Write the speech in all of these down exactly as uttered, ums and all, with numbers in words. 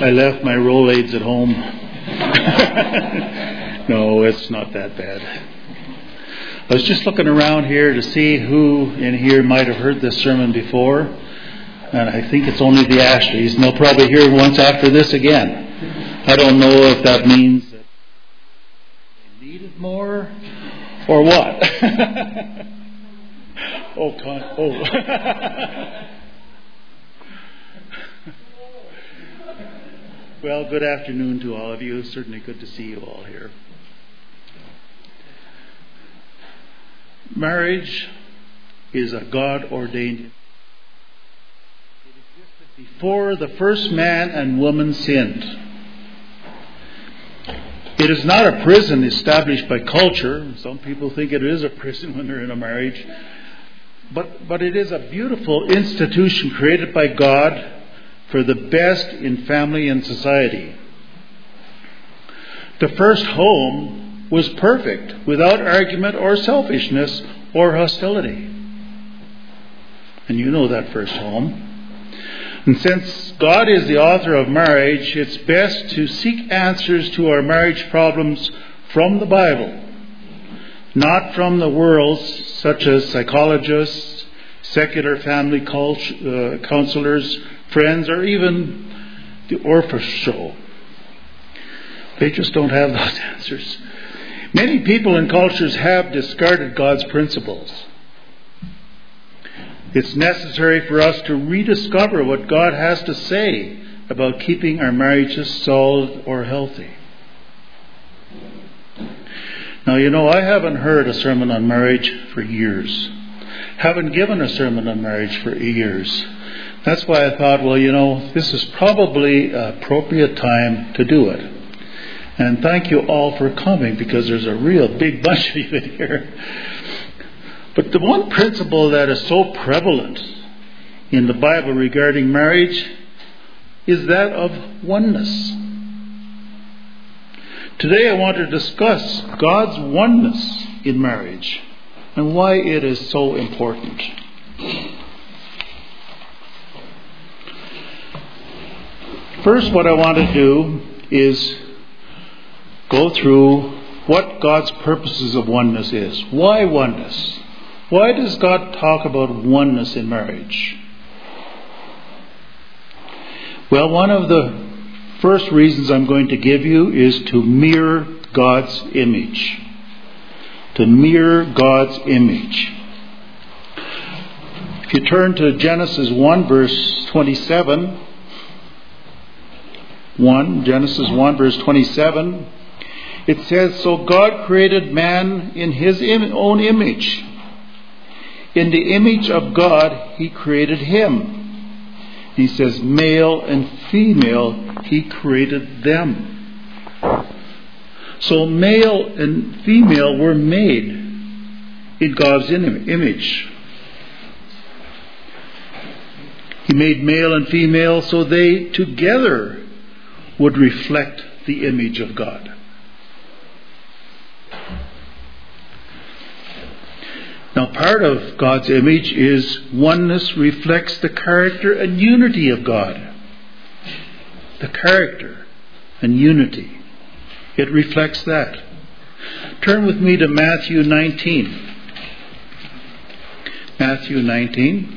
I left my Rolaids at home. No, it's not that bad. I was just looking around here to see who in here might have heard this sermon before, and I think it's only the Ashleys, and they'll probably hear it once after this again. I don't know if that means that they need it more or what. oh, con- oh. Well, good afternoon to all of you. It's certainly good to see you all here. Marriage is a God-ordained. It existed before the first man and woman sinned. It is not a prison established by culture. Some people think it is a prison when they're in a marriage. But, but it is a beautiful institution created by God for the best in family and society. The first home was perfect, without argument or selfishness or hostility. And you know that first home. And since God is the author of marriage, it's best to seek answers to our marriage problems from the Bible, not from the world, such as psychologists, secular family cult- uh, counselors, friends, or even the Orpheus show. They just don't have those answers. Many people and cultures have discarded God's principles. It's necessary for us to rediscover what God has to say about keeping our marriages solid or healthy. Now, you know, I haven't heard a sermon on marriage for years. Haven't given a sermon on marriage for years. That's why I thought, well, you know, this is probably an appropriate time to do it. And thank you all for coming, because there's a real big bunch of you in here. But the one principle that is so prevalent in the Bible regarding marriage is that of oneness. Today I want to discuss God's oneness in marriage and why it is so important. First, what I want to do is go through what God's purposes of oneness is. Why oneness? Why does God talk about oneness in marriage? Well, one of the first reasons I'm going to give you is to mirror God's image. To mirror God's image. If you turn to Genesis one, verse twenty-seven, one, Genesis one, verse twenty-seven, it says, "So God created man in his im- own image. In the image of God, he created him." He says, male and female, he created them. So male and female were made in God's im- image. He made male and female so they together would reflect the image of God. Now, part of God's image is oneness reflects the character and unity of God. The character and unity. It reflects that. Turn with me to Matthew nineteen. Matthew nineteen.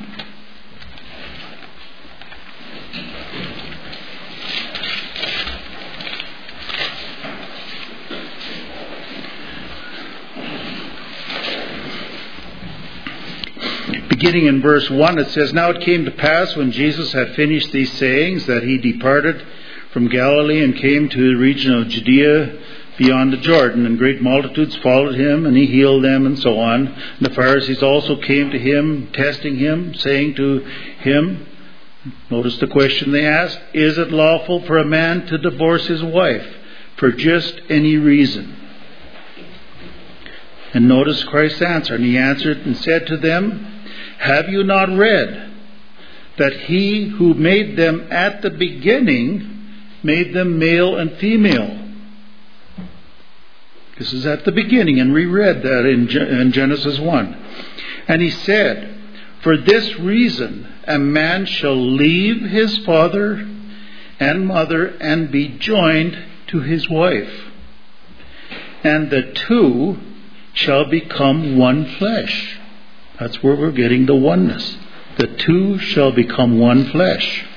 Beginning in verse one, it says, "Now it came to pass when Jesus had finished these sayings that he departed from Galilee and came to the region of Judea beyond the Jordan, and great multitudes followed him, and he healed them," and so on. And the Pharisees also came to him, testing him, saying to him, notice the question they asked, "Is it lawful for a man to divorce his wife for just any reason?" And notice Christ's answer. "And he answered and said to them, Have you not read that he who made them at the beginning made them male and female?" This is at the beginning, and we read that in, in Genesis one. "And he said, For this reason a man shall leave his father and mother, and be joined to his wife. And the two shall become one flesh. That's where we're getting the oneness. The two shall become one flesh.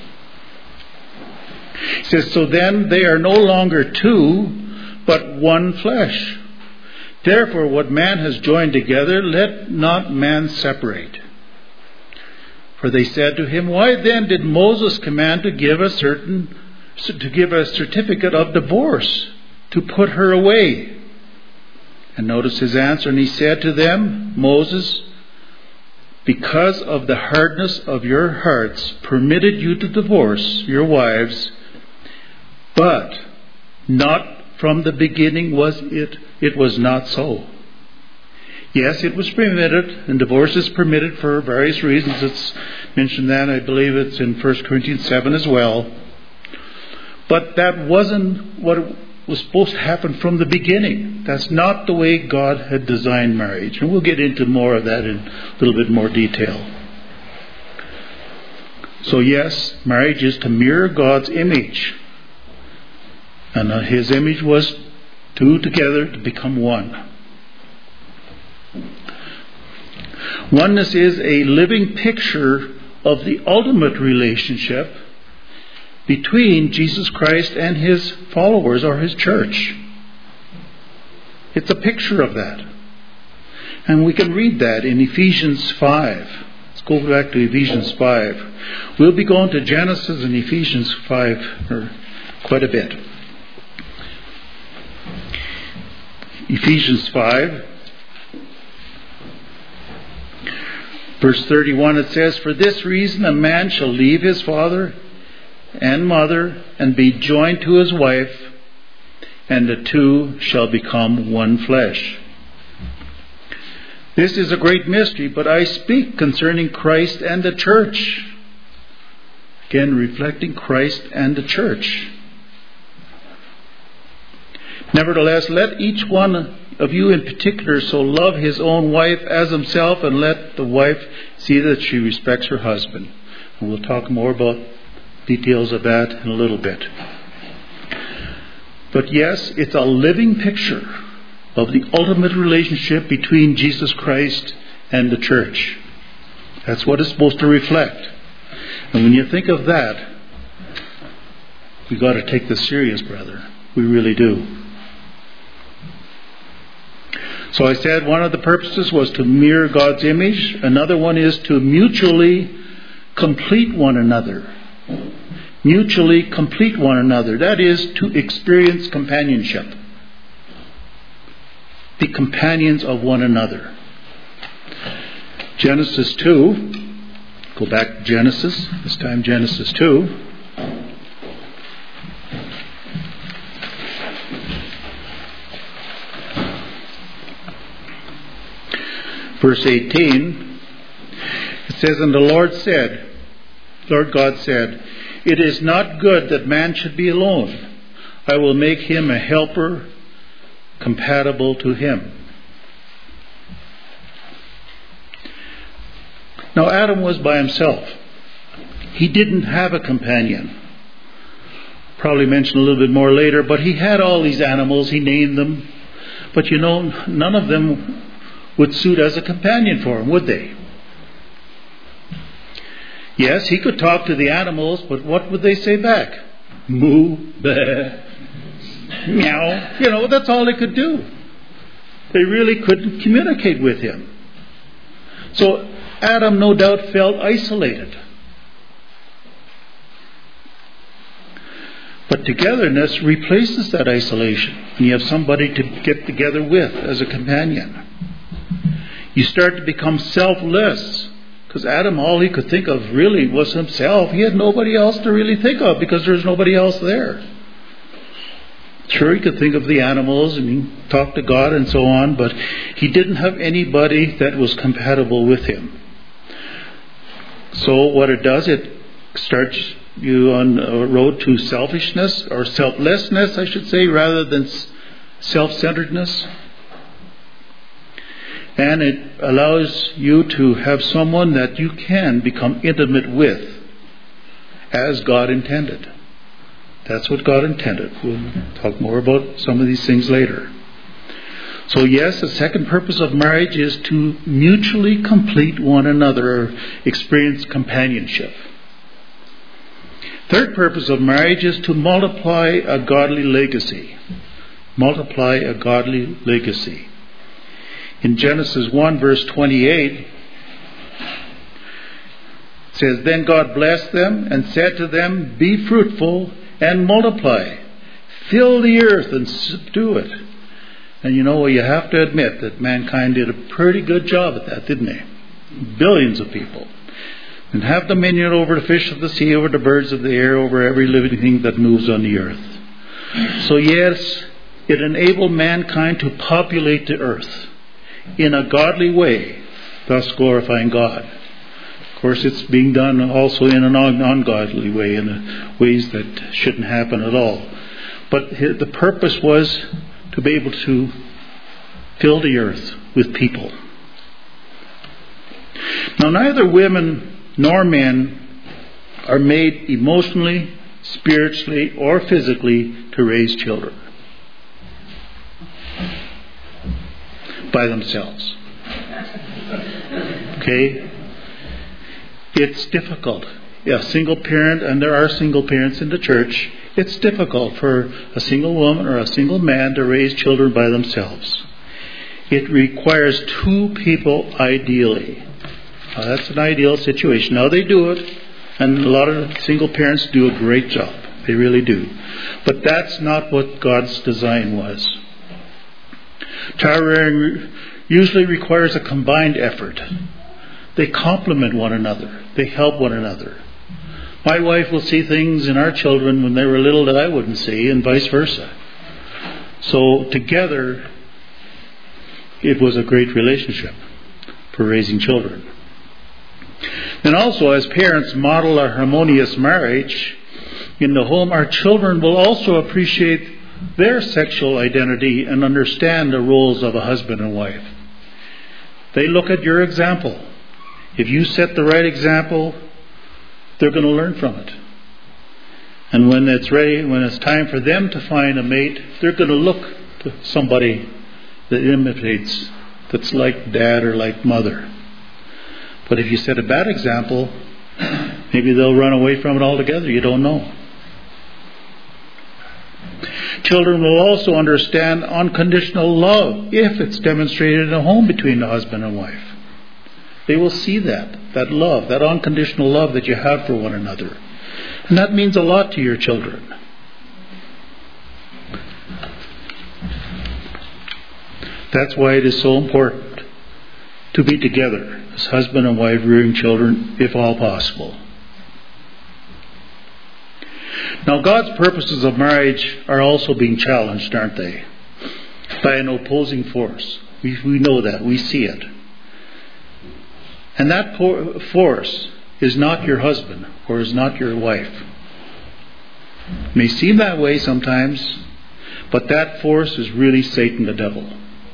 He says, so then they are no longer two, but one flesh. Therefore, what man has joined together, let not man separate. For they said to him, why then did Moses command to give a certain, to give a certificate of divorce, to put her away? And notice his answer, and he said to them, Moses, because of the hardness of your hearts, permitted you to divorce your wives, but not from the beginning was it, it was not so. Yes, it was permitted, and divorce is permitted for various reasons. It's mentioned that, I believe it's in First Corinthians seven as well. But that wasn't what was supposed to happen from the beginning. That's not the way God had designed marriage. And we'll get into more of that in a little bit more detail. So yes, marriage is to mirror God's image. And his image was two together to become one. Oneness is a living picture of the ultimate relationship between Jesus Christ and his followers or his church. It's a picture of that. And we can read that in Ephesians five. Let's go back to Ephesians five. We'll be going to Genesis and Ephesians five for quite a bit. Ephesians five, verse thirty-one, it says, for this reason a man shall leave his father and mother and be joined to his wife, and the two shall become one flesh. This is a great mystery, but I speak concerning Christ and the church. Again, reflecting Christ and the church. Nevertheless, let each one of you in particular so love his own wife as himself, and let the wife see that she respects her husband. And we'll talk more about details of that in a little bit. But yes, it's a living picture of the ultimate relationship between Jesus Christ and the church. That's what it's supposed to reflect. And when you think of that, we've got to take this serious, brother. We really do. So I said one of the purposes was to mirror God's image. Another one is to mutually complete one another. Mutually complete one another. That is to experience companionship. Be companions of one another. Genesis two. Go back to Genesis. This time Genesis two. Verse eighteen, it says, and the Lord said, Lord God said, it is not good that man should be alone. I will make him a helper compatible to him. Now Adam was by himself. He didn't have a companion. Probably mention a little bit more later, but he had all these animals, he named them. But you know, none of them would suit as a companion for him, would they? Yes, he could talk to the animals, but what would they say back? Moo, bleh, meow. You know, that's all they could do. They really couldn't communicate with him. So Adam no doubt felt isolated. But togetherness replaces that isolation. And you have somebody to get together with as a companion. You start to become selfless. Because Adam, all he could think of really was himself. He had nobody else to really think of because there's nobody else there. Sure, he could think of the animals and he talk to God and so on, but he didn't have anybody that was compatible with him. So what it does, it starts you on a road to selfishness, or selflessness, I should say, rather than self-centeredness. And it allows you to have someone that you can become intimate with as God intended. That's what God intended. We'll talk more about some of these things later. So yes, the second purpose of marriage is to mutually complete one another, or experience companionship. Third purpose of marriage is to multiply a godly legacy. Multiply a godly legacy. In Genesis one verse twenty-eight, it says, "Then God blessed them and said to them, Be fruitful and multiply. Fill the earth and subdue it." And you know, you have to admit that mankind did a pretty good job at that, didn't they? Billions of people. And have dominion over the fish of the sea, over the birds of the air, over every living thing that moves on the earth. So yes, it enabled mankind to populate the earth in a godly way, thus glorifying God. Of course, it's being done also in an ungodly way, in ways that shouldn't happen at all. But the purpose was to be able to fill the earth with people. Now, neither women nor men are made emotionally, spiritually, or physically to raise children by themselves. Okay? It's difficult. A single parent, and there are single parents in the church, it's difficult for a single woman or a single man to raise children by themselves. It requires two people ideally. Now, that's an ideal situation. Now, they do it, and a lot of single parents do a great job. They really do. But that's not what God's design was. Child rearing usually requires a combined effort. They complement one another. They help one another. My wife will see things in our children when they were little that I wouldn't see, and vice versa. So together, it was a great relationship for raising children. And also, as parents model a harmonious marriage in the home, our children will also appreciate their sexual identity and understand the roles of a husband and wife. They look at your example. If you set the right example, they're going to learn from it. And when it's ready, when it's time for them to find a mate, they're going to look to somebody that imitates, that's like dad or like mother. But if you set a bad example, maybe they'll run away from it altogether. You don't know. Children will also understand unconditional love if it's demonstrated in a home between the husband and wife. They will see that, that love, that unconditional love that you have for one another. And that means a lot to your children. That's why it is so important to be together as husband and wife rearing children, if all possible. Now, God's purposes of marriage are also being challenged, aren't they? By an opposing force. We, we know that. We see it. And that force is not your husband or is not your wife. It may seem that way sometimes, but that force is really Satan, the devil.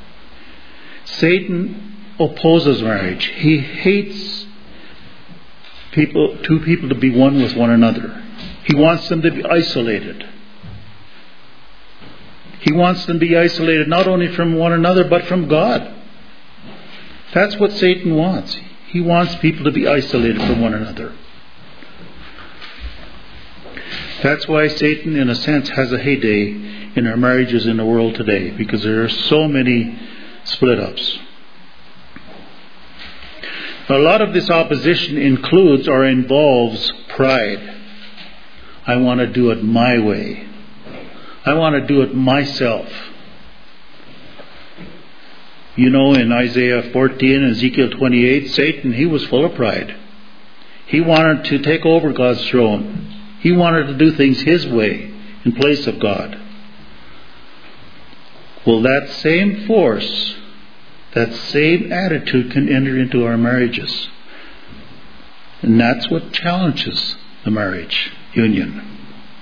Satan opposes marriage. He hates people, two people to be one with one another. He wants them to be isolated. He wants them to be isolated not only from one another, but from God. That's what Satan wants. He wants people to be isolated from one another. That's why Satan, in a sense, has a heyday in our marriages in the world today, because there are so many split-ups. A lot of this opposition includes or involves pride. I want to do it my way. I want to do it myself. You know, in Isaiah fourteen and Ezekiel twenty-eight, Satan, he was full of pride. He wanted to take over God's throne. He wanted to do things his way in place of God. Well, that same force, that same attitude can enter into our marriages. And that's what challenges the marriage union.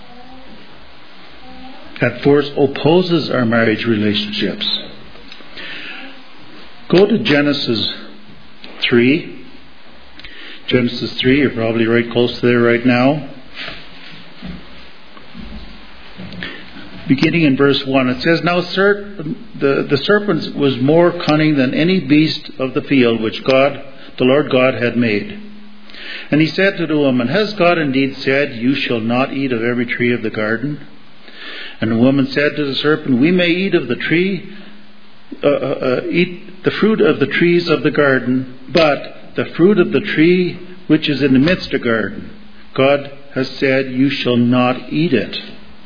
That force opposes our marriage relationships. Go to Genesis three. Genesis three, you're probably right close to there right now. beginning in verse one. It says, Now the, the serpent was more cunning than any beast of the field which God, the Lord God had made. And he said to the woman, Has God indeed said, You shall not eat of every tree of the garden? And the woman said to the serpent, We may eat of the tree, uh, uh, eat the fruit of the trees of the garden, but the fruit of the tree which is in the midst of the garden, God has said, You shall not eat it,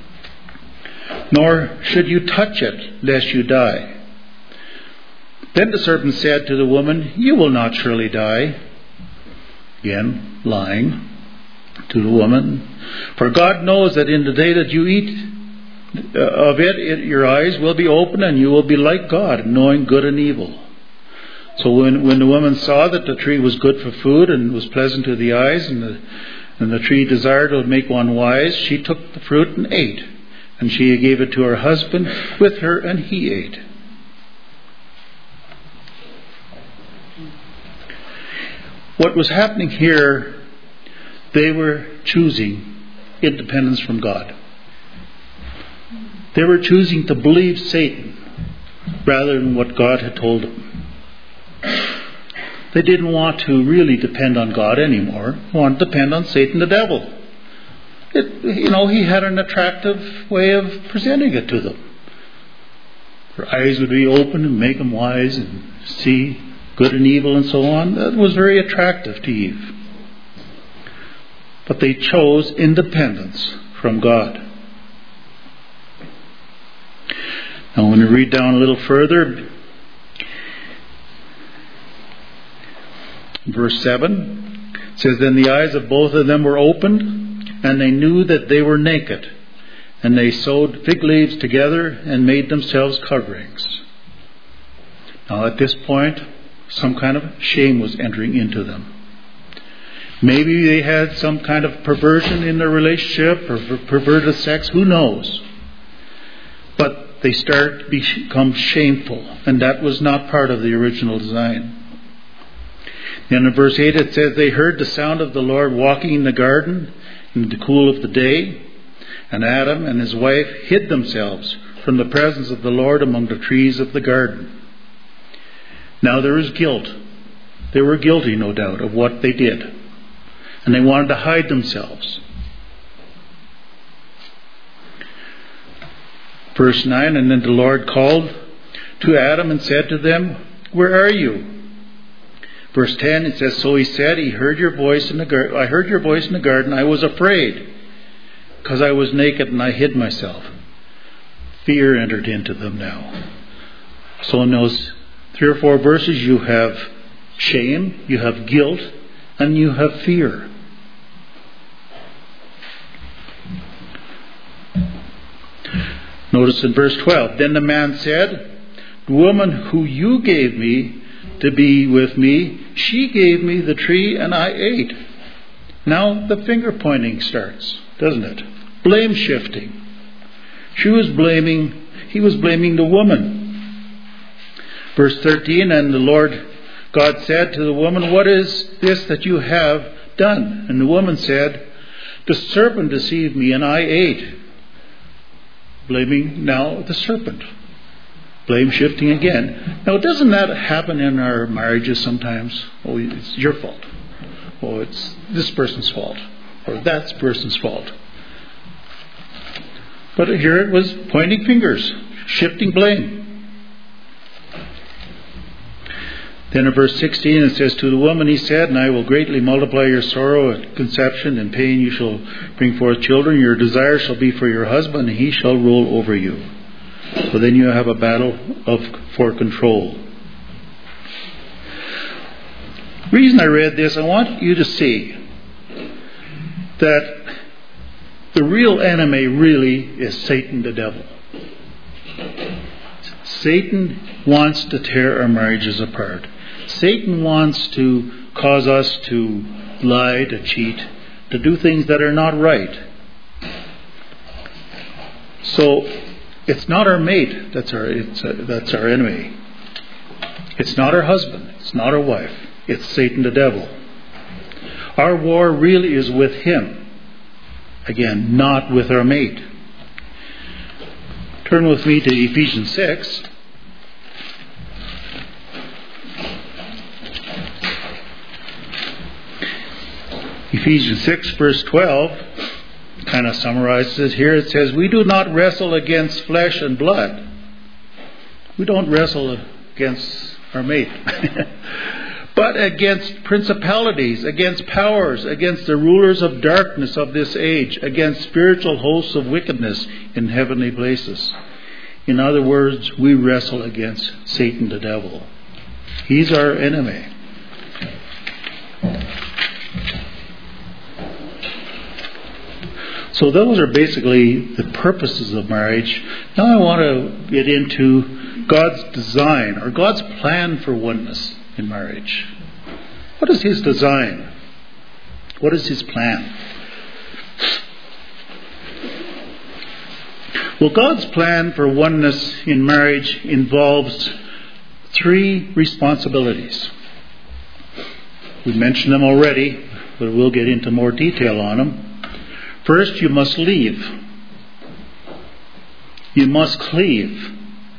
nor should you touch it, lest you die. Then the serpent said to the woman, You will not surely die. Again, lying to the woman. For God knows that in the day that you eat of it, it, your eyes will be open, and you will be like God, knowing good and evil. So when, when the woman saw that the tree was good for food and was pleasant to the eyes, and the, and the tree desired to make one wise, she took the fruit and ate. And she gave it to her husband with her, and he ate. What was happening here, they were choosing independence from God. They were choosing to believe Satan rather than what God had told them. They didn't want to really depend on God anymore. They wanted to depend on Satan, the devil. It, you know, he had an attractive way of presenting it to them. Their eyes would be open and make them wise and see good and evil and so on. That was very attractive to Eve. But they chose independence from God. Now when we read down a little further, verse seven, it says, Then the eyes of both of them were opened, and they knew that they were naked. And they sewed fig leaves together and made themselves coverings. Now at this point, some kind of shame was entering into them. Maybe they had some kind of perversion in their relationship or perverted sex, who knows. But they started to become shameful, and that was not part of the original design. Then in verse eight it says, They heard the sound of the Lord walking in the garden in the cool of the day, and Adam and his wife hid themselves from the presence of the Lord among the trees of the garden. Now there is guilt. They were guilty, no doubt, of what they did. And they wanted to hide themselves. Verse nine, And then the Lord called to Adam and said to them, Where are you? Verse ten, it says, So he said, He heard your voice in the gar- I heard your voice in the garden. I was afraid, because I was naked and I hid myself. Fear entered into them now. So in those three or four verses, you have shame, you have guilt, and you have fear. Notice in verse twelve, Then the man said, The woman who you gave me to be with me, she gave me the tree and I ate. Now the finger pointing starts, doesn't it? Blame shifting. She was blaming, he was blaming the woman. Verse thirteen, And the Lord God said to the woman, What is this that you have done? And the woman said, The serpent deceived me and I ate. Blaming now the serpent. Blame shifting again. Now, doesn't that happen in our marriages sometimes? Oh, it's your fault. Oh, it's this person's fault. Or that person's fault. But here it was pointing fingers, shifting blame. Then in verse sixteen it says, To the woman he said, And I will greatly multiply your sorrow at conception, and pain you shall bring forth children. Your desire shall be for your husband, and he shall rule over you. So then you have a battle of for control. The reason I read this, I want you to see that the real enemy really is Satan the devil. Satan wants to tear our marriages apart. Satan wants to cause us to lie, to cheat, to do things that are not right. So it's not our mate that's our it's a, that's our enemy. It's not our husband. It's not our wife. It's Satan the devil. Our war really is with him. Again, not with our mate. Turn with me to Ephesians six. Ephesians six, verse twelve, kind of summarizes it here. It says, "We do not wrestle against flesh and blood." We don't wrestle against our mate. "But against principalities, against powers, against the rulers of darkness of this age, against spiritual hosts of wickedness in heavenly places." In other words, we wrestle against Satan the devil. He's our enemy. So those are basically the purposes of marriage. Now I want to get into God's design or God's plan for oneness in marriage. What is His design? What is His plan? Well, God's plan for oneness in marriage involves three responsibilities. We mentioned them already, but we'll get into more detail on them. First, you must leave. You must cleave.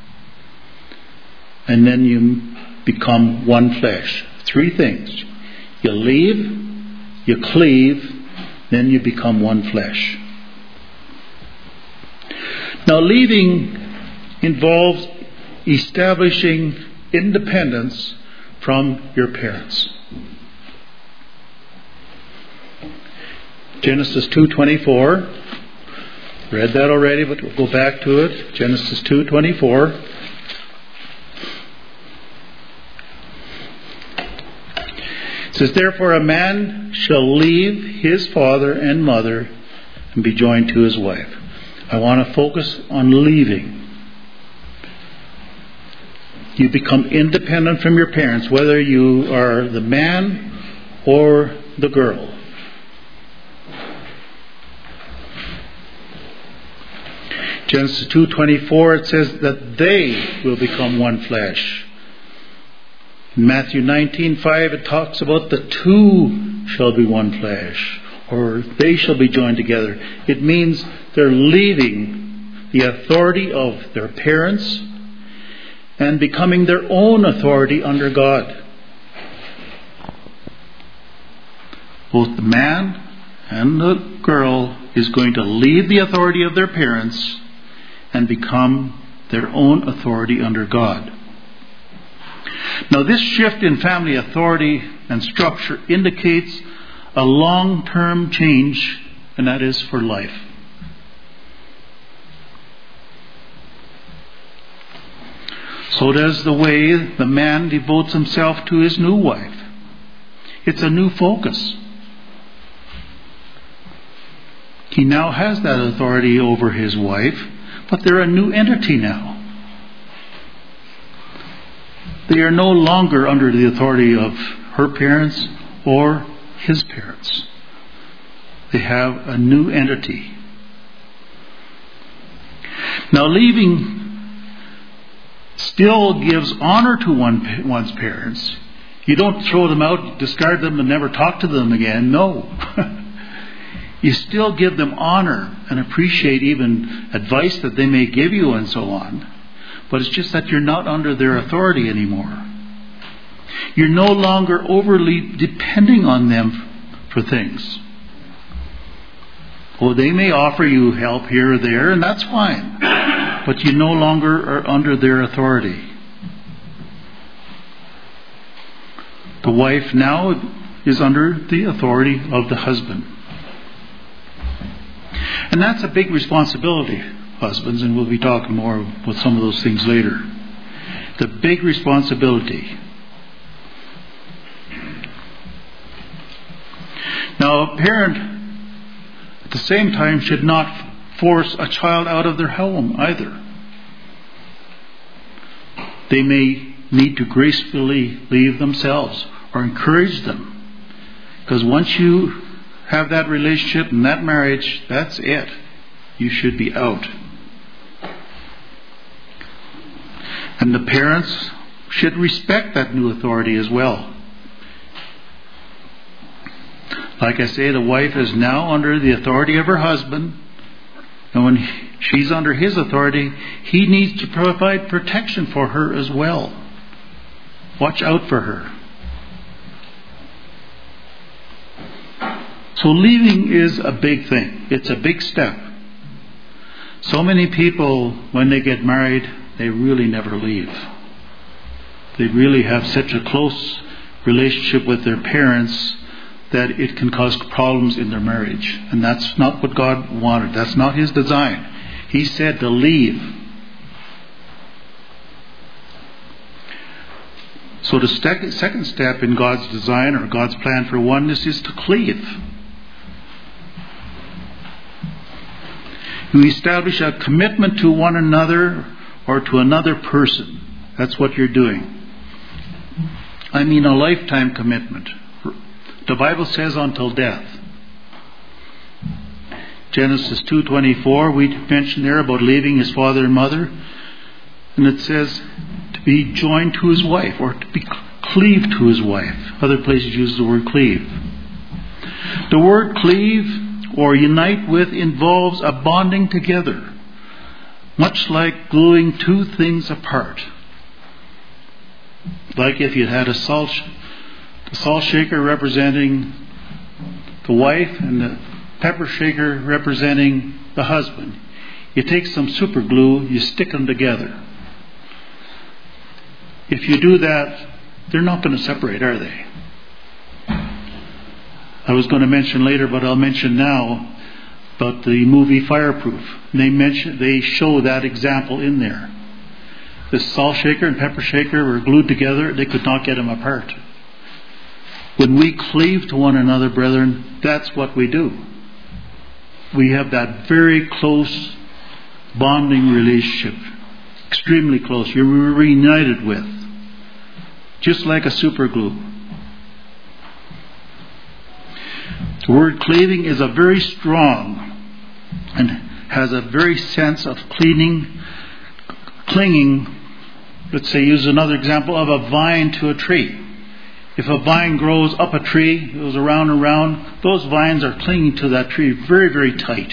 And then you become one flesh. Three things. You leave, you cleave, then you become one flesh. Now, leaving involves establishing independence from your parents. Genesis two twenty-four. Read that already, but we'll go back to it. Genesis two twenty-four. It says, "Therefore a man shall leave his father and mother and be joined to his wife." I want to focus on leaving. You become independent from your parents, whether you are the man or the girl. Genesis two twenty-four, it says that they will become one flesh. In Matthew nineteen five, it talks about the two shall be one flesh, or they shall be joined together. It means they're leaving the authority of their parents and becoming their own authority under God. Both the man and the girl is going to leave the authority of their parents and become their own authority under God. Now, this shift in family authority and structure indicates a long-term change, and that is for life. So does the way the man devotes himself to his new wife. It's a new focus. He now has that authority over his wife, but they're a new entity now. They are no longer under the authority of her parents or his parents. They have a new entity. Now, leaving still gives honor to one, one's parents. You don't throw them out, discard them, and never talk to them again. No. You still give them honor and appreciate even advice that they may give you and so on. But it's just that you're not under their authority anymore. You're no longer overly depending on them for things. Oh, they may offer you help here or there, and that's fine. But you no longer are under their authority. The wife now is under the authority of the husband. And that's a big responsibility, husbands, and we'll be talking more about some of those things later. The big responsibility. Now, a parent at the same time should not force a child out of their home either. They may need to gracefully leave themselves or encourage them. Because once you have that relationship and that marriage, that's it. You should be out. And the parents should respect that new authority as well. Like I say, the wife is now under the authority of her husband. And when She's under his authority. He needs to provide protection for her as well. Watch out for her. So leaving is a big thing. It's a big step. So many people, when they get married, they really never leave. They really have such a close relationship with their parents that it can cause problems in their marriage. And that's not what God wanted. That's not his design. He said to leave. So the second step in God's design or God's plan for oneness is to cleave. You establish a commitment to one another or to another person. That's what you're doing. I mean a lifetime commitment. The Bible says until death. Genesis two twenty-four, we mentioned there about leaving his father and mother. And it says to be joined to his wife or to be cleaved to his wife. Other places use the word cleave. The word cleave or unite with involves a bonding together, much like gluing two things apart. Like if you had a salt, the salt shaker representing the wife and the pepper shaker representing the husband. You take some super glue, you stick them together. If you do that, they're not going to separate, are they? I was going to mention later, but I'll mention now about the movie Fireproof. They mention, they show that example in there. The salt shaker and pepper shaker were glued together. They could not get them apart. When we cleave to one another, brethren, that's what we do. We have that very close bonding relationship. Extremely close. You're reunited with. Just like a super glue. The word cleaving is a very strong and has a very sense of cleaning, clinging. Let's say, use another example of a vine to a tree. If a vine grows up a tree, goes around and around, those vines are clinging to that tree very, very tight.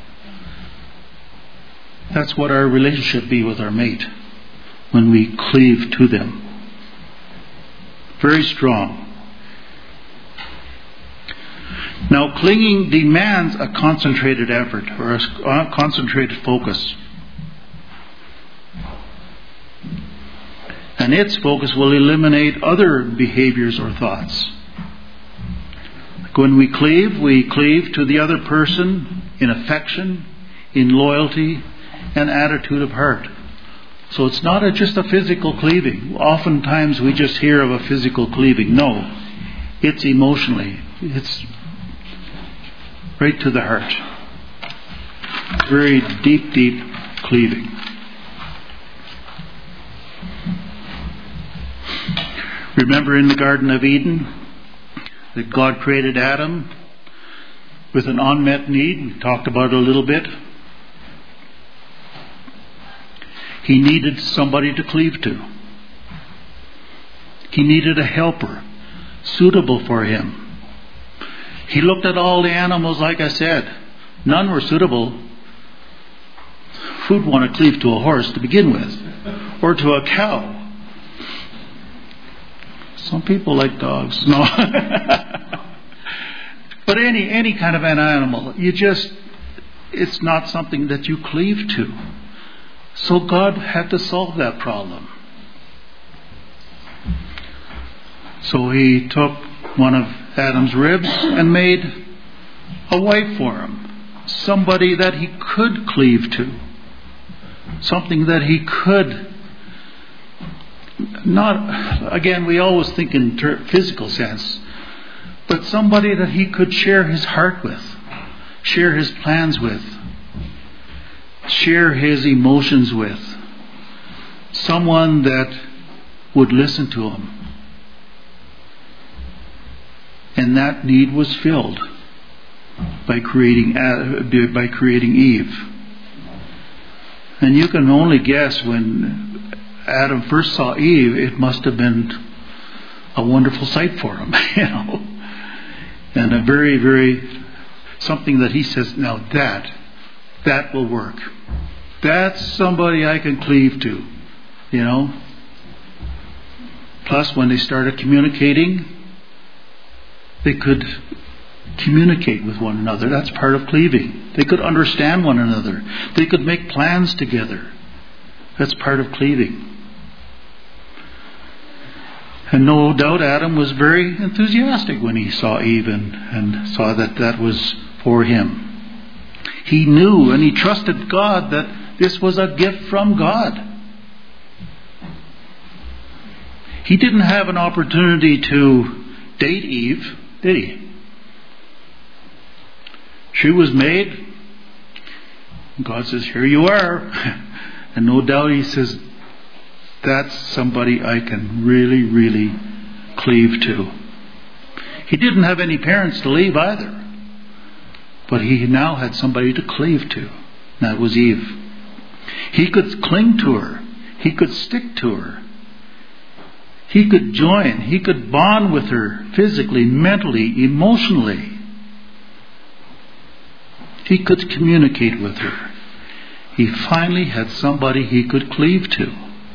That's what our relationship be with our mate when we cleave to them. Very strong. Now, clinging demands a concentrated effort or a concentrated focus. And its focus will eliminate other behaviors or thoughts. When we cleave, we cleave to the other person in affection, in loyalty, and attitude of heart. So it's not a, just a physical cleaving. Oftentimes we just hear of a physical cleaving. No, it's emotionally. It's right to the heart. Very deep, deep cleaving. Remember in the Garden of Eden that God created Adam with an unmet need. We talked about it a little bit. He needed somebody to cleave to. He needed a helper suitable for him. He looked at all the animals, like I said. None were suitable. Who'd want to cleave to a horse to begin with? Or to a cow? Some people like dogs. No. But any any kind of an animal, you just, it's not something that you cleave to. So God had to solve that problem. So he took one of Adam's ribs and made a wife for him. Somebody that he could cleave to. Something that he could not, again, we always think in ter- physical sense, but somebody that he could share his heart with, share his plans with, share his emotions with. Someone that would listen to him. And that need was filled by creating by creating Eve. And you can only guess when Adam first saw Eve, it must have been a wonderful sight for him, you know. And a very, very something that he says, now that that will work. That's somebody I can cleave to, you know. Plus, when they started communicating, they could communicate with one another. That's part of cleaving. They could understand one another. They could make plans together. That's part of cleaving. And no doubt Adam was very enthusiastic when he saw Eve and, and saw that that was for him. He knew and he trusted God that this was a gift from God. He didn't have an opportunity to date Eve, did he? She was made. God says, here you are. And no doubt he says, that's somebody I can really, really cleave to. He didn't have any parents to leave either. But he now had somebody to cleave to. That was Eve. He could cling to her. He could stick to her. He could join. He could bond with her physically, mentally, emotionally. He could communicate with her. He finally had somebody he could cleave to.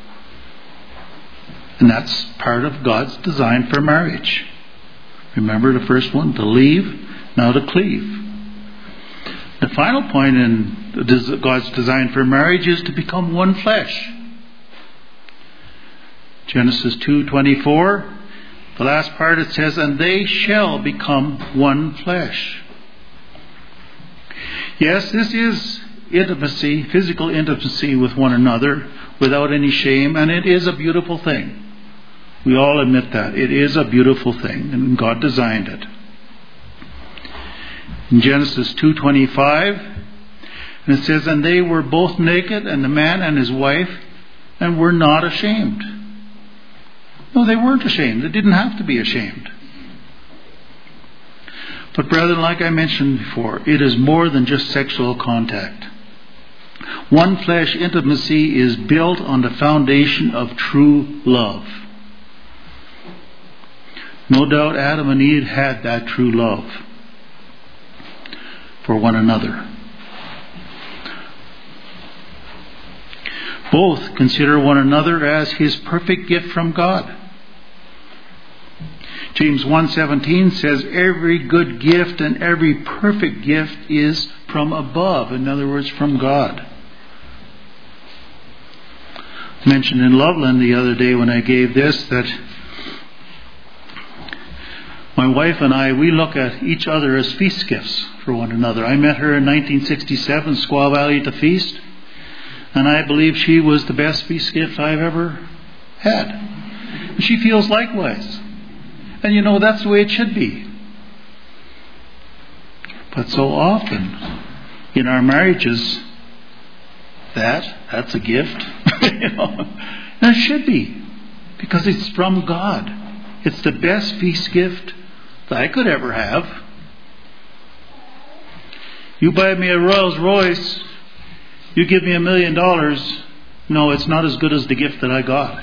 And that's part of God's design for marriage. Remember the first one, to leave, now to cleave. The final point in God's design for marriage is to become one flesh. Genesis two twenty-four, the last part it says, and they shall become one flesh. Yes, this is intimacy, physical intimacy with one another without any shame, and it is a beautiful thing. We all admit that. It is a beautiful thing, and God designed it. In Genesis two twenty-five, and it says, and they were both naked, and the man and his wife, and were not ashamed. No, they weren't ashamed. They didn't have to be ashamed. But brethren, like I mentioned before, it is more than just sexual contact. One flesh intimacy is built on the foundation of true love. No doubt Adam and Eve had that true love for one another. Both consider one another as his perfect gift from God. James one seventeen says, every good gift and every perfect gift is from above. In other words, from God. I mentioned in Loveland the other day when I gave this that my wife and I, we look at each other as feast gifts for one another. I met her in nineteen sixty-seven, Squaw Valley at the feast, and I believe she was the best feast gift I've ever had. And she feels likewise. And you know, that's the way it should be. But so often in our marriages, that, that's a gift. you know, and it should be. Because it's from God. It's the best feast gift that I could ever have. You buy me a Rolls Royce, you give me a million dollars, no, it's not as good as the gift that I got.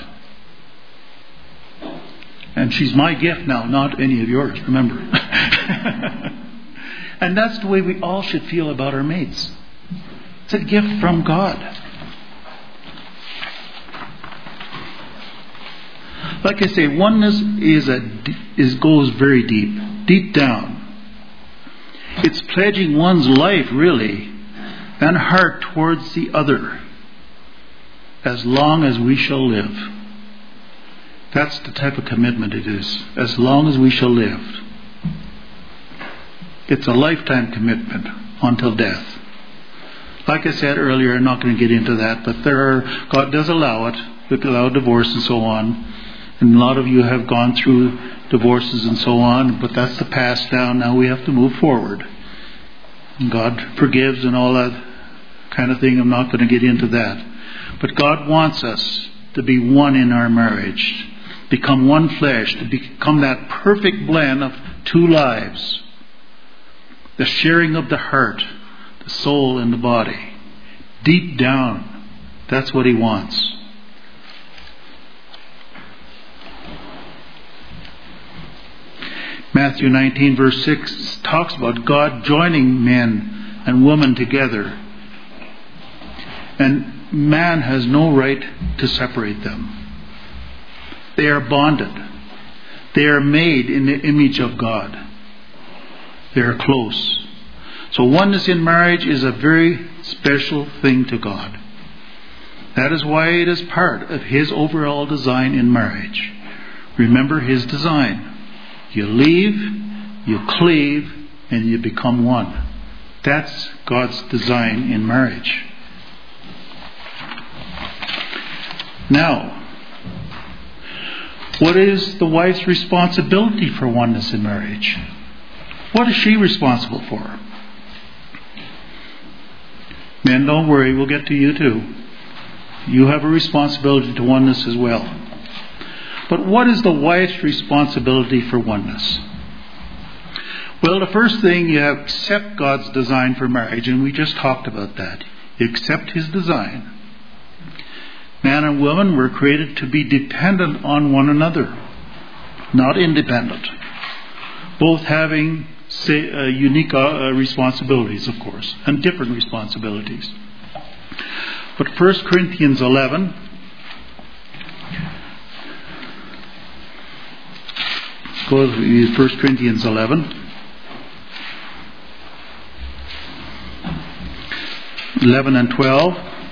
And she's my gift now, not any of yours, remember. And that's the way we all should feel about our mates. It's a gift from God. Like I say, oneness is a is goes very deep, deep down. It's pledging one's life, really, and heart towards the other, as long as we shall live. That's the type of commitment it is. As long as we shall live. It's a lifetime commitment until death. Like I said earlier, I'm not going to get into that, but there are, God does allow it. We allow divorce and so on. And a lot of you have gone through divorces and so on, but that's the past now. Now we have to move forward. And God forgives and all that kind of thing. I'm not going to get into that. But God wants us to be one in our marriage. Become one flesh, to become that perfect blend of two lives. The sharing of the heart, the soul and the body. Deep down, that's what He wants. Matthew nineteen verse six talks about God joining men and women together. And man has no right to separate them. They are bonded. They are made in the image of God. They are close. So oneness in marriage is a very special thing to God. That is why it is part of His overall design in marriage. Remember His design. You leave, you cleave, and you become one. That's God's design in marriage. Now, what is the wife's responsibility for oneness in marriage? What is she responsible for? Men, don't worry, we'll get to you too. You have a responsibility to oneness as well. But what is the wife's responsibility for oneness? Well, the first thing, you have accept God's design for marriage, and we just talked about that. You accept His design. Man and woman were created to be dependent on one another, not independent. Both having say, uh, unique uh, responsibilities, of course, and different responsibilities. But First Corinthians eleven, go to First Corinthians eleven. eleven and twelve.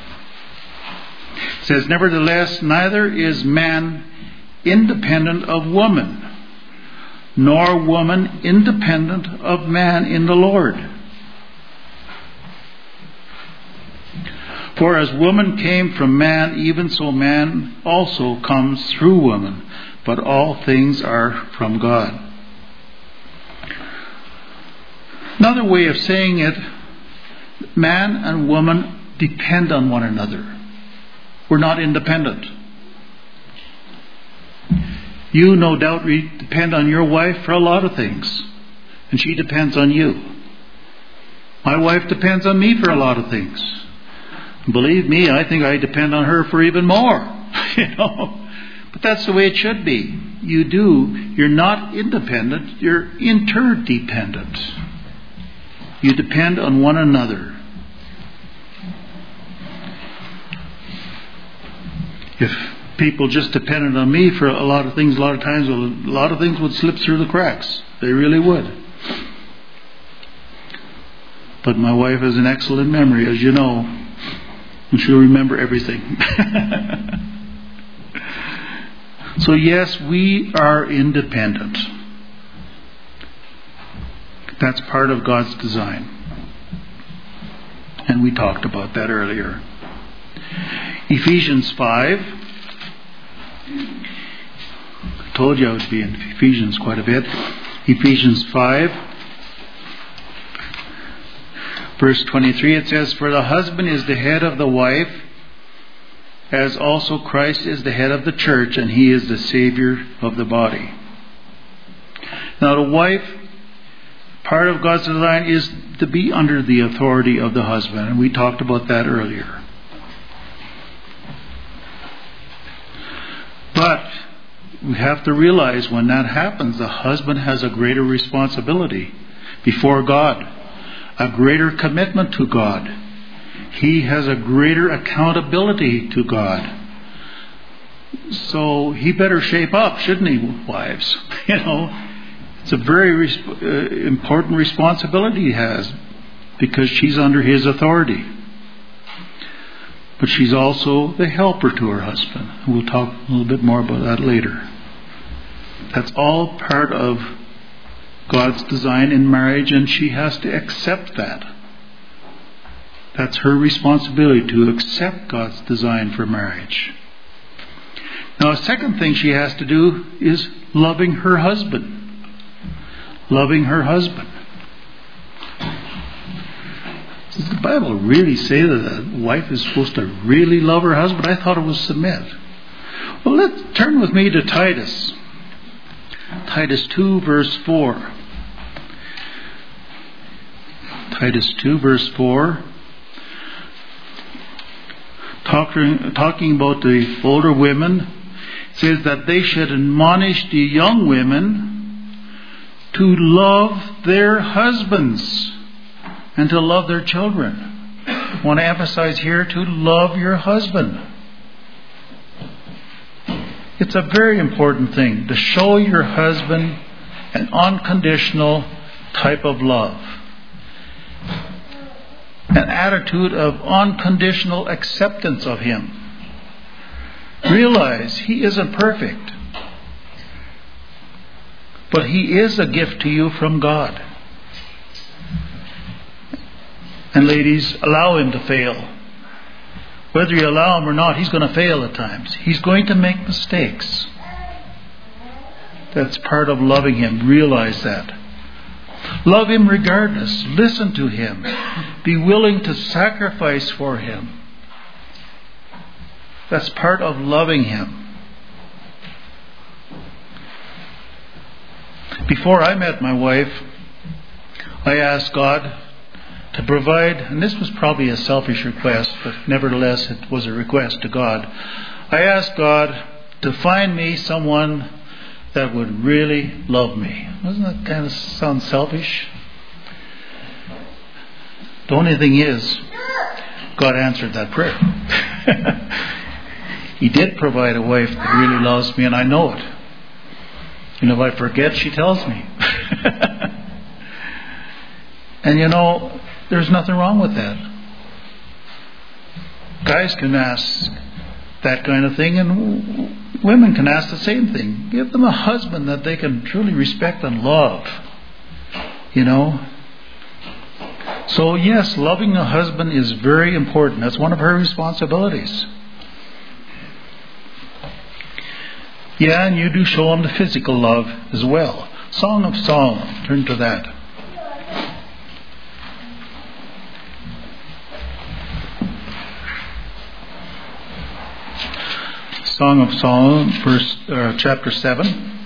It says, nevertheless, neither is man independent of woman, nor woman independent of man in the Lord. For as woman came from man, even so man also comes through woman. But all things are from God. Another way of saying it, man and woman depend on one another. We're not independent. You no doubt depend on your wife for a lot of things, and she depends on you. My wife depends on me for a lot of things. Believe me, I think I depend on her for even more. You know, but that's the way it should be. You do. You're not independent. You're interdependent. You depend on one another. If people just depended on me for a lot of things, a lot of times, well, a lot of things would slip through the cracks. They really would. But my wife has an excellent memory, as you know, and she'll remember everything. So yes, we are independent. That's part of God's design. And we talked about that earlier. Ephesians five. I told you I would be in Ephesians quite a bit. Ephesians five, verse twenty-three, it says, for the husband is the head of the wife, as also Christ is the head of the church, and He is the Savior of the body. Now the wife, part of God's design is to be under the authority of the husband, and we talked about that earlier. But we have to realize when that happens, the husband has a greater responsibility before God, a greater commitment to God. He has a greater accountability to God. So he better shape up, shouldn't he, wives? You know, it's a very resp- uh, important responsibility he has, because she's under his authority. But she's also the helper to her husband. We'll talk a little bit more about that later. That's all part of God's design in marriage, and she has to accept that. That's her responsibility, to accept God's design for marriage. Now, a second thing she has to do is loving her husband. Loving her husband. Does the Bible really say that a wife is supposed to really love her husband? I thought it was submit. Well, let's turn with me to Titus. Titus two, verse four. Titus two, verse four. Talking, talking about the older women, says that they should admonish the young women to love their husbands and to love their children. I want to emphasize here to love your husband. It's a very important thing to show your husband an unconditional type of love. An attitude of unconditional acceptance of him. Realize he isn't perfect, but he is a gift to you from God. And ladies, allow him to fail. Whether you allow him or not, he's going to fail at times. He's going to make mistakes. That's part of loving him. Realize that. Love him regardless. Listen to him. Be willing to sacrifice for him. That's part of loving him. Before I met my wife, I asked God to provide, and this was probably a selfish request, but nevertheless it was a request to God. I asked God to find me someone that would really love me. Doesn't that kind of sound selfish? The only thing is, God answered that prayer. He did provide a wife that really loves me, and I know it. And if I forget, she tells me. And you know, there's nothing wrong with that. Guys can ask that kind of thing, and women can ask the same thing. Give them a husband that they can truly respect and love. You know? So yes, loving a husband is very important. That's one of her responsibilities. Yeah, and you do show him the physical love as well. Song of Solomon. Turn to that. Song of Solomon, verse, uh, chapter seven.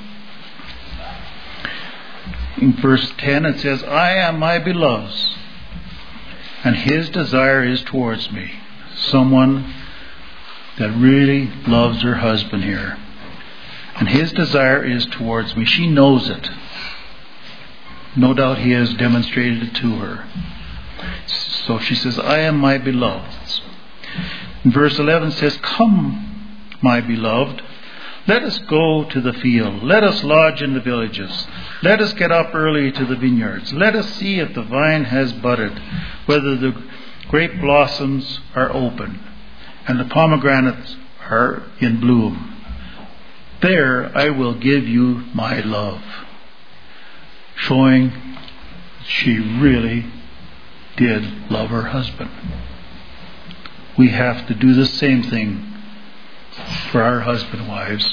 In verse ten it says, I am my beloved's, and his desire is towards me. Someone that really loves her husband here. And his desire is towards me. She knows it. No doubt he has demonstrated it to her. So she says, I am my beloved's. And verse eleven says, Come, my beloved, let us go to the field. Let us lodge in the villages. Let us get up early to the vineyards. Let us see if the vine has budded, whether the grape blossoms are open, and the pomegranates are in bloom. There I will give you my love. Showing she really did love her husband. We have to do the same thing for our husband wives.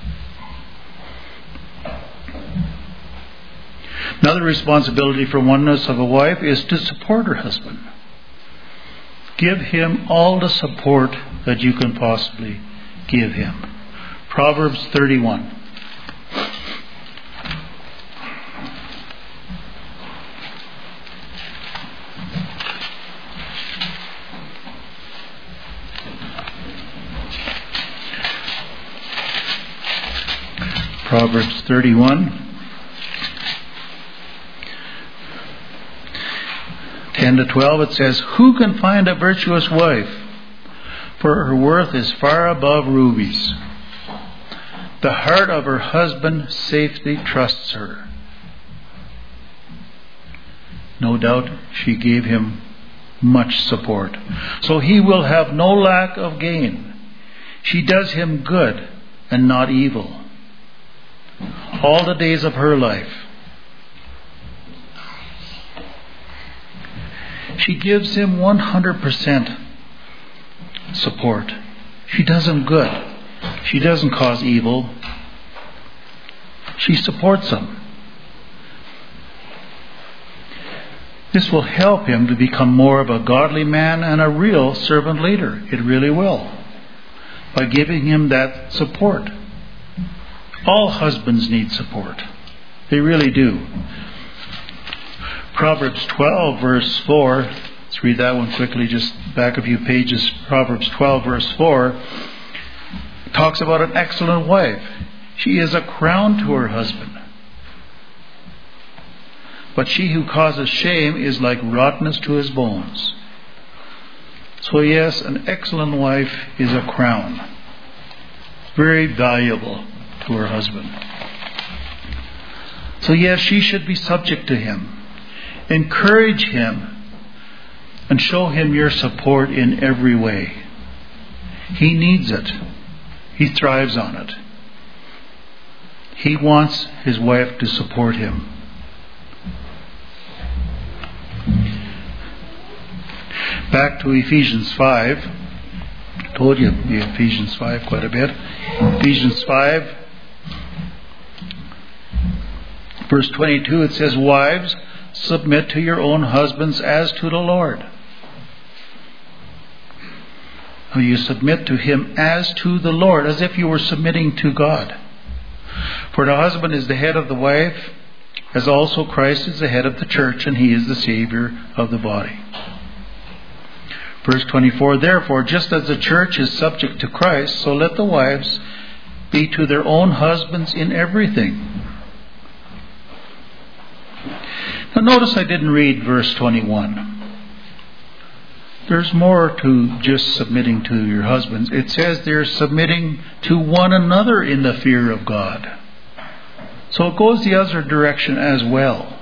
Another responsibility for oneness of a wife is to support her husband. Give him all the support that you can possibly give him. Proverbs thirty-one. Proverbs thirty-one. ten to twelve it says, Who can find a virtuous wife? For her worth is far above rubies. The heart of her husband safely trusts her. No doubt she gave him much support. So he will have no lack of gain. She does him good and not evil all the days of her life. She gives him one hundred percent support. She does him good. She doesn't cause evil. She supports him. This will help him to become more of a godly man and a real servant leader. It really will. By giving him that support. All husbands need support. They really do. Proverbs twelve verse four. Let's read that one quickly, just back a few pages. Proverbs twelve verse four talks about an excellent wife. She is a crown to her husband. But she who causes shame is like rottenness to his bones. So yes, an excellent wife is a crown, very valuable to her husband. So yes, she should be subject to him. Encourage him and show him your support in every way. He needs it. He thrives on it. He wants his wife to support him. Back to Ephesians five. I told you Ephesians five quite a bit. Ephesians five, verse twenty-two, it says, "Wives, submit to your own husbands as to the Lord." You submit to him as to the Lord, as if you were submitting to God. For the husband is the head of the wife, as also Christ is the head of the church, and he is the Savior of the body. Verse twenty-four, "Therefore, just as the church is subject to Christ, so let the wives be to their own husbands in everything." Now notice I didn't read verse twenty-one. There's more to just submitting to your husbands. It says they're submitting to one another in the fear of God. So it goes the other direction as well.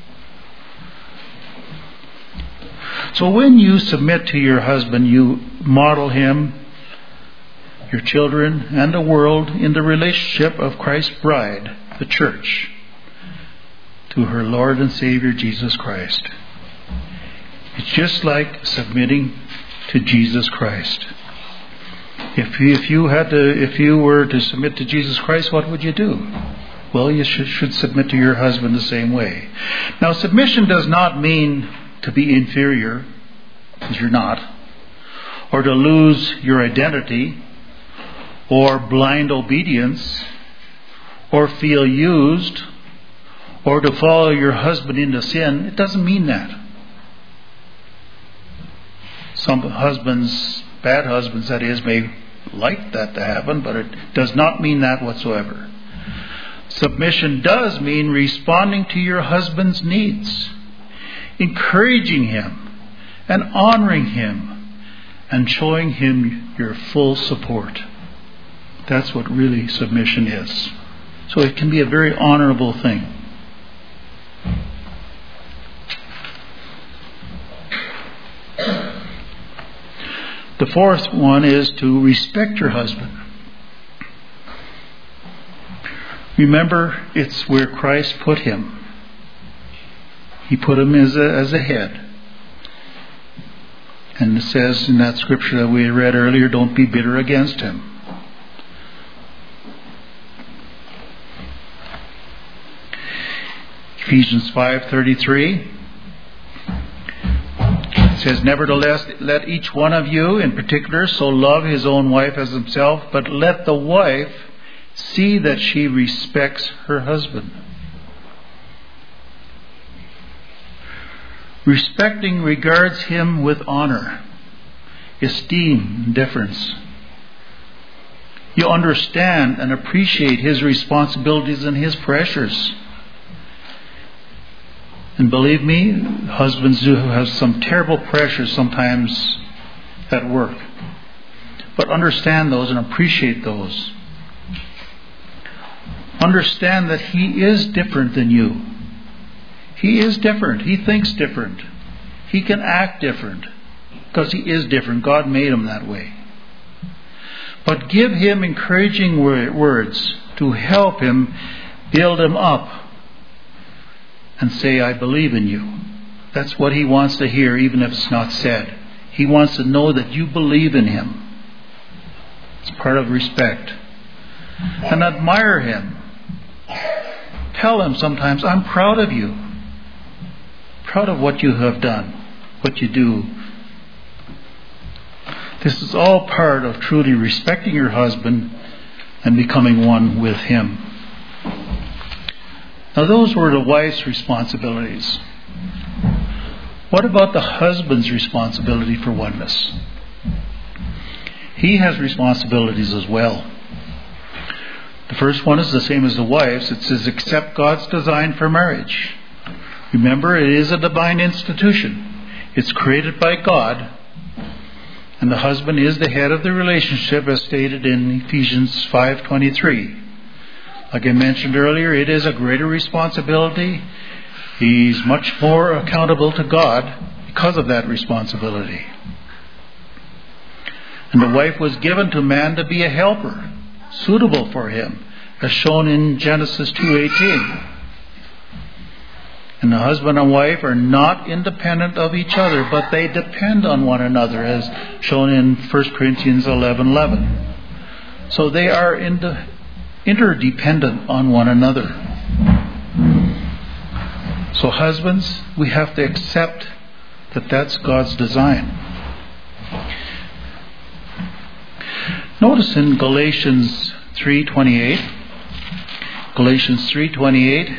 So when you submit to your husband, you model him, your children, and the world in the relationship of Christ's bride, the church, to her Lord and Savior Jesus Christ. It's just like submitting to Jesus Christ. If you, if you had to, if you were to submit to Jesus Christ, what would you do? Well, you should, should submit to your husband the same way. Now, submission does not mean to be inferior, because you're not, or to lose your identity, or blind obedience, or feel used, or to follow your husband into sin. It doesn't mean that. Some husbands, bad husbands that is, may like that to happen, but it does not mean that whatsoever. Submission does mean responding to your husband's needs, encouraging him and honoring him and showing him your full support. That's what really submission is. So it can be a very honorable thing. The fourth one is to respect your husband. Remember, it's where Christ put him. He put him as a, as a head. And it says in that scripture that we read earlier, don't be bitter against him. Ephesians five thirty-three. It says, "Nevertheless, let each one of you in particular so love his own wife as himself, but let the wife see that she respects her husband." Respecting regards him with honor, esteem, and deference. You understand and appreciate his responsibilities and his pressures. And believe me, husbands do have some terrible pressures sometimes at work. But understand those and appreciate those. Understand that he is different than you. He is different. He thinks different. He can act different. Because he is different. God made him that way. But give him encouraging words to help him build him up. And say, "I believe in you." That's what he wants to hear, even if it's not said. He wants to know that you believe in him. It's part of respect. And admire him. Tell him sometimes, "I'm proud of you. Proud of what you have done, what you do." This is all part of truly respecting your husband and becoming one with him. Now those were the wife's responsibilities. What about the husband's responsibility for oneness? He has responsibilities as well. The first one is the same as the wife's. It says, "Accept God's design for marriage." Remember, it is a divine institution. It's created by God. And the husband is the head of the relationship, as stated in Ephesians five twenty-three. Like I mentioned earlier, it is a greater responsibility. He's much more accountable to God because of that responsibility. And the wife was given to man to be a helper, suitable for him, as shown in Genesis two eighteen. And the husband and wife are not independent of each other, but they depend on one another, as shown in First Corinthians eleven eleven. So they are inter- interdependent on one another. So husbands, we have to accept that that's God's design. Notice in Galatians three twenty-eight, Galatians three twenty-eight,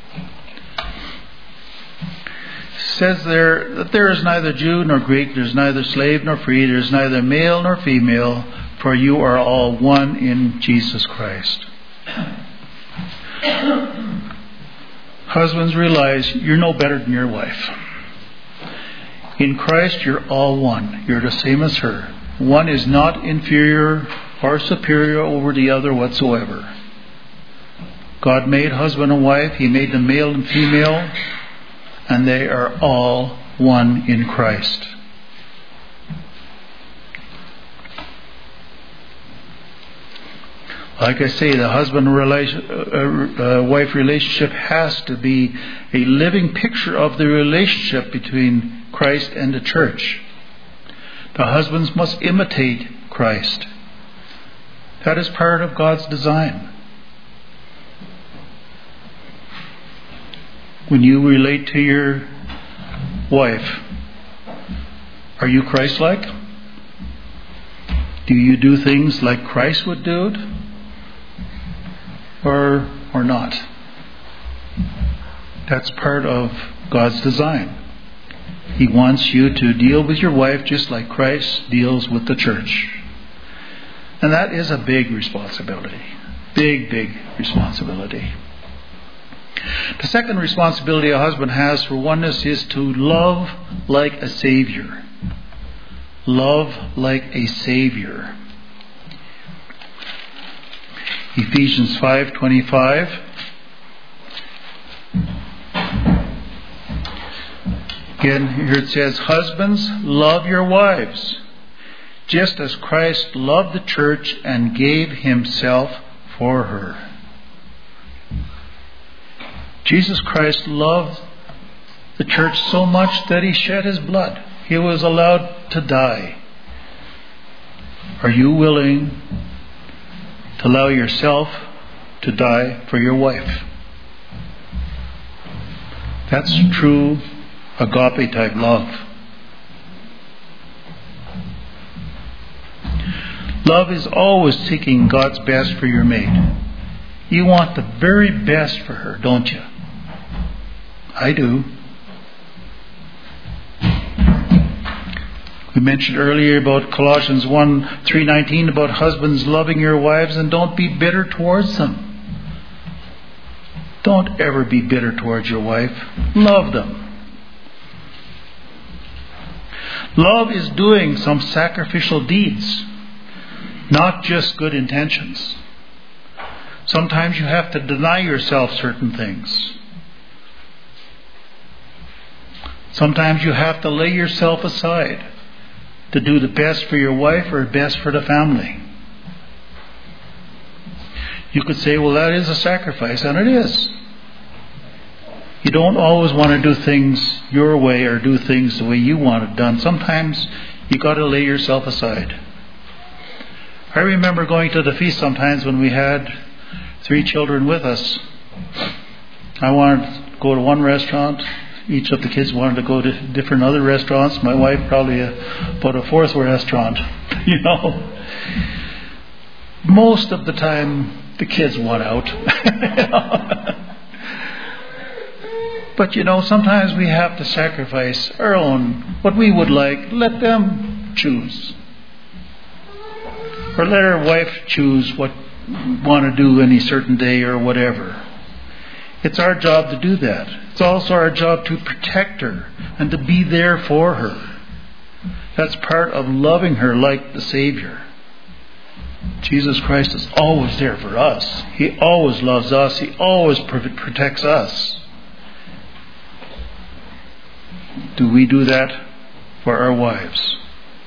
says there that there is neither Jew nor Greek, there is neither slave nor free, there is neither male nor female, for you are all one in Jesus Christ. Husbands, realize you're no better than your wife. In Christ, you're all one. You're the same as her. One is not inferior or superior over the other whatsoever. God made husband and wife. He made them male and female. And they are all one in Christ. Like I say, the husband-wife uh, uh, wife relationship has to be a living picture of the relationship between Christ and the church. The husbands must imitate Christ. That is part of God's design. When you relate to your wife, are you Christ-like? Do you do things like Christ would do it? Or, or not? That's part of God's design. He wants you to deal with your wife just like Christ deals with the church. And that is a big responsibility. Big, big responsibility. The second responsibility a husband has for oneness is to love like a Savior. Love like a Savior. Ephesians five twenty-five. Again, here it says, husbands, love your wives, just as Christ loved the church and gave himself for her. Jesus Christ loved the church so much that he shed his blood. He was allowed to die. Are you willing to allow yourself to die for your wife? That's true agape type love. Love is always seeking God's best for your mate. You want the very best for her, don't you? I do. We mentioned earlier about Colossians one three nineteen about husbands loving your wives, and don't be bitter towards them. Don't ever be bitter towards your wife. Love them. Love is doing some sacrificial deeds, not just good intentions. Sometimes you have to deny yourself certain things. Sometimes you have to lay yourself aside to do the best for your wife or best for the family. You could say, well, that is a sacrifice, and it is. You don't always want to do things your way or do things the way you want it done. Sometimes you got to lay yourself aside. I remember going to the feast sometimes when we had three children with us. I wanted to go to one restaurant. Each of the kids wanted to go to different other restaurants. My wife probably a, about a fourth restaurant. You know, most of the time the kids want out. But you know, sometimes we have to sacrifice our own, what we would like. Let them choose, or let our wife choose what want to do any certain day or whatever. It's our job to do that. It's also our job to protect her and to be there for her. That's part of loving her like the Savior. Jesus Christ is always there for us. He always loves us. He always protects us. Do we do that for our wives?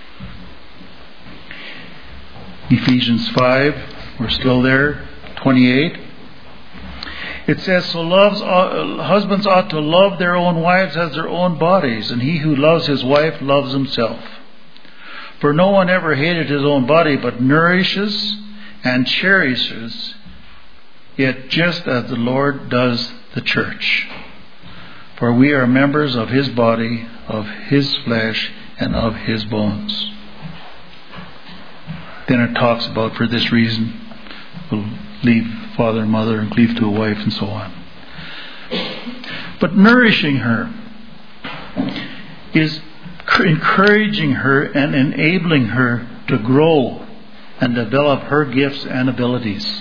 Ephesians five, we're still there, twenty-eight. It says, so loves, uh, husbands ought to love their own wives as their own bodies, and he who loves his wife loves himself. For no one ever hated his own body, but nourishes and cherishes it just as the Lord does the church. For we are members of his body, of his flesh, and of his bones. Then it talks about, for this reason, we'll leave father and mother and cleave to a wife and so on. But nourishing her is encouraging her and enabling her to grow and develop her gifts and abilities.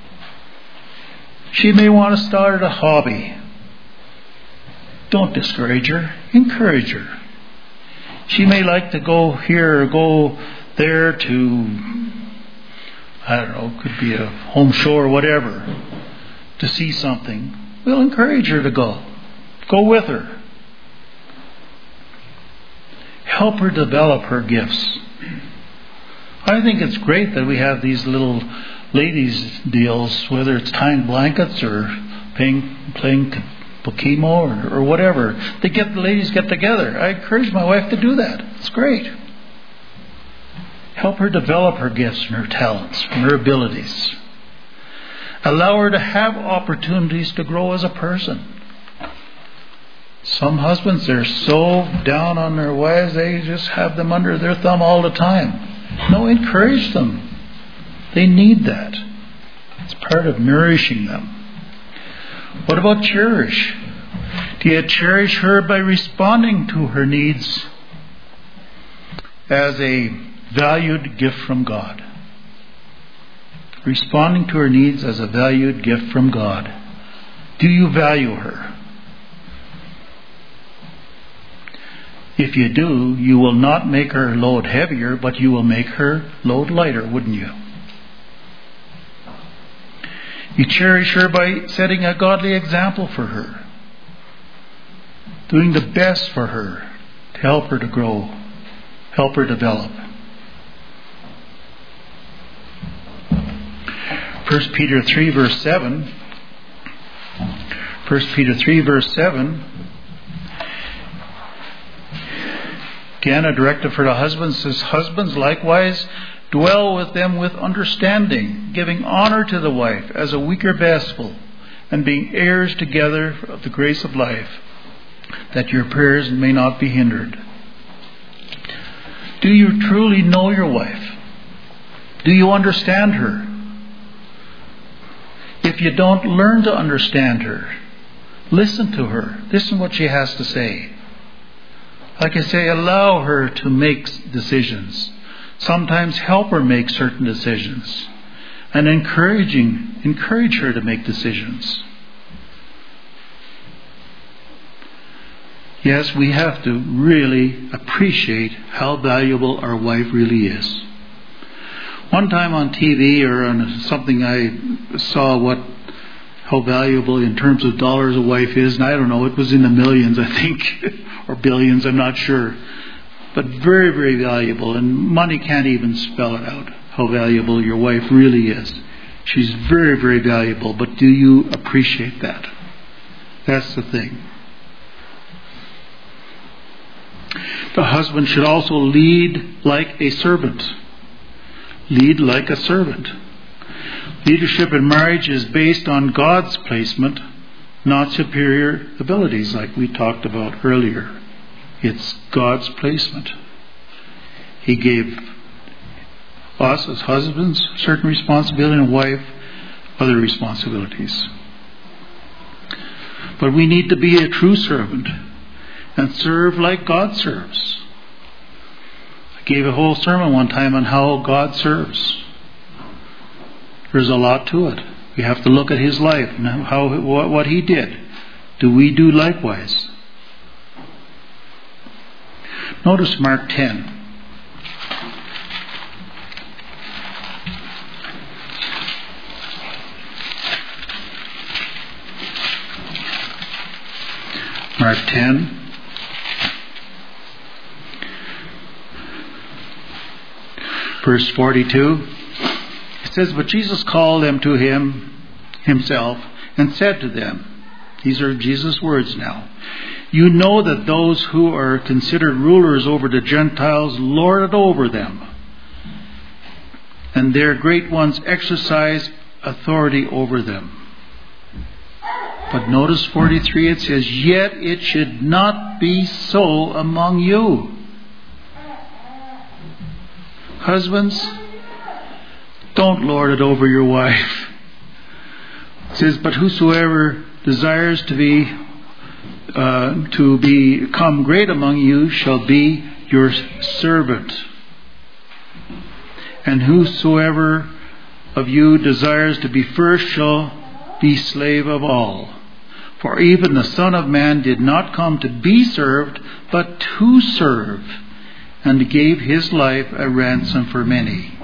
She may want to start a hobby. Don't discourage her. Encourage her. She may like to go here or go there to, I don't know, could be a home show or whatever, to see something. We'll encourage her to go. Go with her. Help her develop her gifts. I think it's great that we have these little ladies' deals, whether it's tying blankets or playing, playing Pokemon or, or whatever. They get the ladies get together. I encourage my wife to do that. It's great. Help her develop her gifts and her talents and her abilities. Allow her to have opportunities to grow as a person. Some husbands, they're so down on their wives, they just have them under their thumb all the time. No, encourage them. They need that. It's part of nourishing them. What about cherish? Do you cherish her by responding to her needs as a valued gift from God? Responding to her needs as a valued gift from God. Do you value her? If you do, you will not make her load heavier, but you will make her load lighter, wouldn't you? You cherish her by setting a godly example for her, doing the best for her to help her to grow, help her develop. First Peter three verse seven. First Peter three verse seven. Again, a directive for the husbands says, husbands likewise dwell with them with understanding, giving honor to the wife as a weaker vessel, and being heirs together of the grace of life, that your prayers may not be hindered. Do you truly know your wife? Do you understand her? If you don't, learn to understand her. Listen to her. Listen what she has to say. Like I say, allow her to make decisions. Sometimes help her make certain decisions. And encouraging, encourage her to make decisions. Yes, we have to really appreciate how valuable our wife really is. One time on T V or on something I saw what how valuable in terms of dollars a wife is, and I don't know, it was in the millions, I think, or billions, I'm not sure. But very, very valuable, and money can't even spell it out, how valuable your wife really is. She's very, very valuable, but do you appreciate that? That's the thing. The husband should also lead like a servant. Lead like a servant. Leadership in marriage is based on God's placement, not superior abilities like we talked about earlier. It's God's placement. He gave us as husbands certain responsibility and a wife other responsibilities. But we need to be a true servant and serve like God serves. I gave a whole sermon one time on how God serves. There's a lot to it. We have to look at his life and how what, what he did. Do we do likewise? Notice Mark ten. Mark ten. Verse forty-two. It says, "But Jesus called them to him himself and said to them," these are Jesus' words now, "You know that those who are considered rulers over the Gentiles lord it over them, and their great ones exercise authority over them." But notice forty-three, it says, "Yet it should not be so among you. Husbands, don't lord it over your wife." It says, "But whosoever desires to be uh, to become great among you shall be your servant. And whosoever of you desires to be first shall be slave of all. For even the Son of Man did not come to be served, but to serve, and gave his life a ransom for many."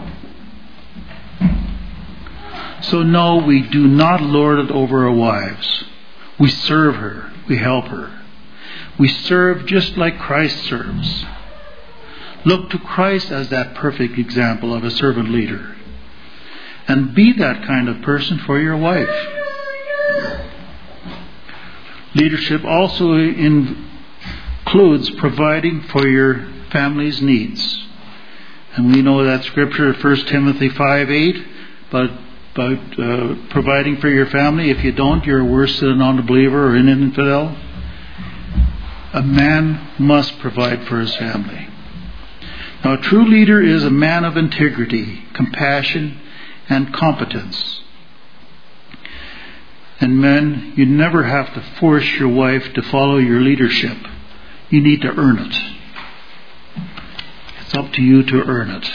So no, we do not lord it over our wives. We serve her. We help her. We serve just like Christ serves. Look to Christ as that perfect example of a servant leader. And be that kind of person for your wife. Leadership also includes providing for your family's needs. And we know that scripture, First Timothy five eight, but about uh, providing for your family. If you don't, you're worse than a non-believer or an infidel. A man must provide for his family. Now, a true leader is a man of integrity, compassion, and competence. And men, you never have to force your wife to follow your leadership. You need to earn it. It's up to you to earn it.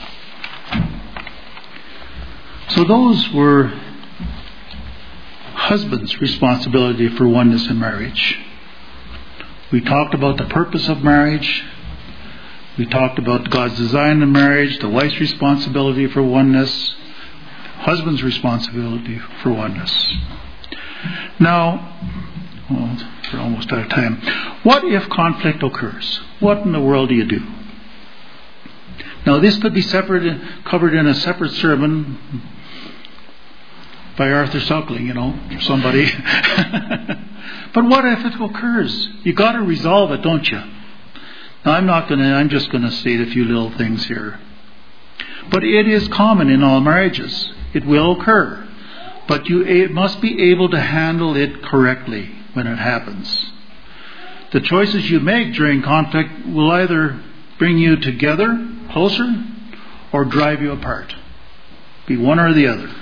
So those were husband's responsibility for oneness in marriage. We talked about the purpose of marriage. We talked about God's design in marriage, the wife's responsibility for oneness, husband's responsibility for oneness. Now, well, we're almost out of time. What if conflict occurs? What in the world do you do? Now, this could be separate, covered in a separate sermon by Arthur Suckling, you know, or somebody. But what if it occurs? You got to resolve it, don't you? Now, I'm not going to. I'm just going to state a few little things here. But it is common in all marriages. It will occur, but you must be able to handle it correctly when it happens. The choices you make during conflict will either bring you together, closer, or drive you apart. Be one or the other.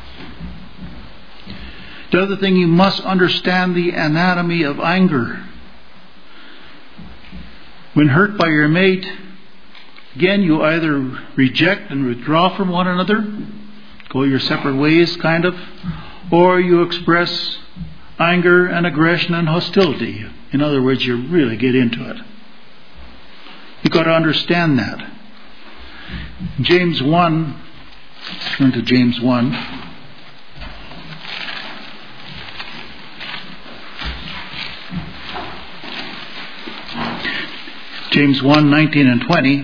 The other thing, you must understand the anatomy of anger. When hurt by your mate, again, you either reject and withdraw from one another, go your separate ways, kind of, or you express anger and aggression and hostility. In other words, you really get into it. You've got to understand that. James one, turn to James one. James one, nineteen and twenty.